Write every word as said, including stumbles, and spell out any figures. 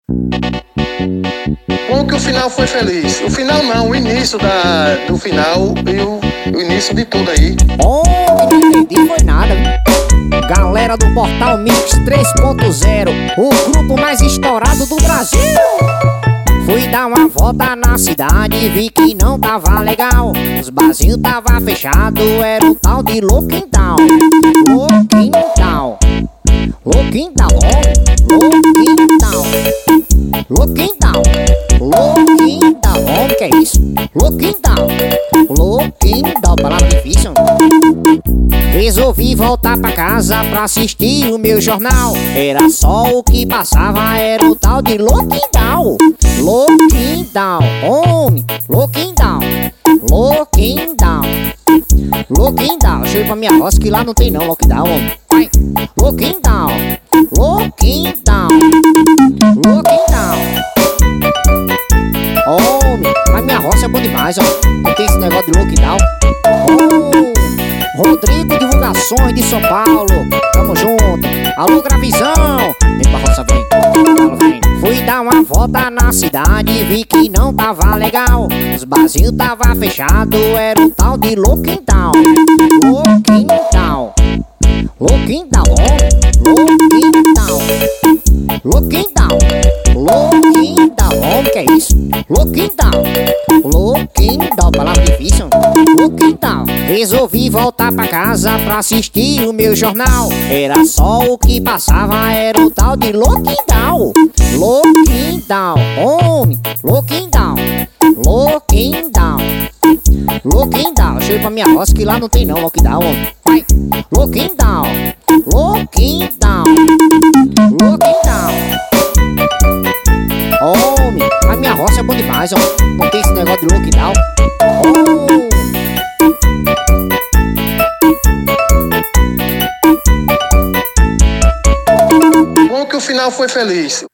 Bom que o final foi feliz. O final não, o início da, do final e o, o início de tudo aí. Oh, não entendi, foi nada, viu? Galera do Portal Mix três ponto zero, o grupo mais estourado do Brasil. Fui dar uma volta na cidade e vi que não tava legal. Os barzinhos tava fechado, era o tal de Looking Down. Looking Down, Looking Down, Looking Down, Looking Down, Looking Down. O que é isso? Looking Down, Looking Down, palavra difícil. Resolvi voltar pra casa pra assistir o meu jornal. Era só o que passava, era o tal de Looking Down. Looking Down, homem, Looking Down, Looking Down, Looking Down. Deixa eu ir pra minha roça que lá não tem não lockdown, homem. Vai. Looking Down, Looking Down, Looking Down. Homem, a minha roça é bom demais, ó. Não tem esse negócio de lockdown. Oh, Rodrigo Divulgações de São Paulo, tamo junto. Alô, Gravizão, vem pra roça, vem. Vem. Fui dar uma volta na cidade e vi que não tava legal. Os barzinhos tava fechado, era o tal de Looking Down. Looking Down, Looking Down, Looking Down, Looking Down, Looking Down. O que é isso? Looking Down, Looking Down, palavra difícil. Looking Down. Resolvi voltar pra casa pra assistir o meu jornal. Era só o que passava, era o tal de Looking Down. Looking Down, homem, Looking Down, Looking Down, Looking Down. Deixa eu ir pra minha roça que lá não tem não lockdown, homem. Vai. Looking Down, Looking Down, Looking Down. Homem, a minha roça é bom demais, ó. Não tem esse negócio de lockdown. Oh. Bom que o final foi feliz.